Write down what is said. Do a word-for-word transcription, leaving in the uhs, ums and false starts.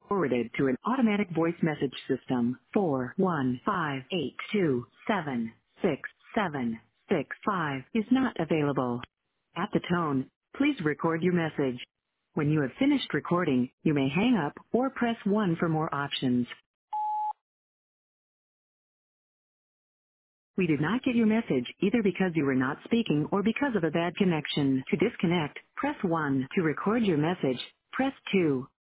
forwarded to an automatic voice message system. four one five eight two seven six seven six five is not available. At the tone, please record your message. When you have finished recording, you may hang up or press one for more options. We did not get your message either because you were not speaking or because of a bad connection. To disconnect, press one. To record your message, press two.